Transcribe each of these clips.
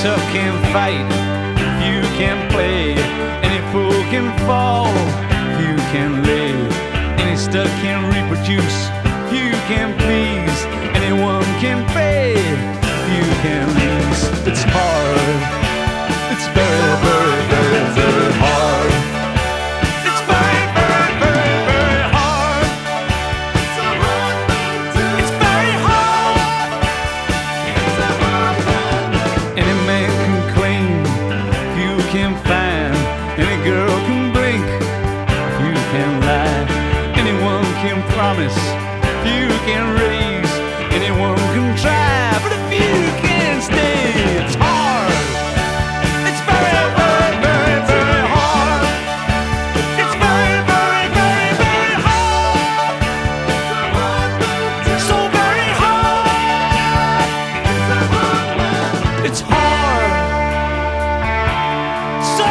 tough can fight, few can play. Any fool can fall, few can live. Any stud can reproduce, few can please. Anyone can pay, few can lease. It's hard, it's very, very, very, very hard. It's very, very, very, very hard. It's very hard. Any man can claim, few can find. Any girl can blink, few can lie. Anyone can promise, few can raise. Anyone can try, but a few can stay. It's hard. It's very, very, very, very hard. It's very, very, very, very hard. So very hard. It's hard. So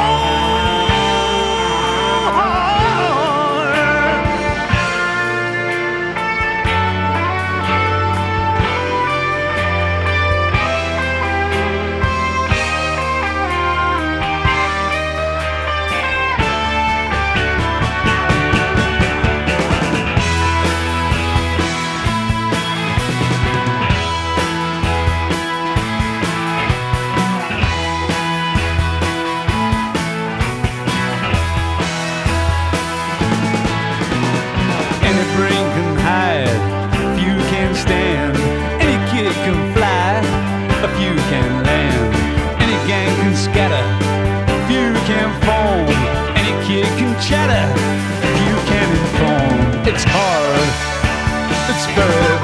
brain can hide, few can stand. Any kid can fly, a few can land. Any gang can scatter, few can form. Any kid can chatter, few can inform. It's hard, it's very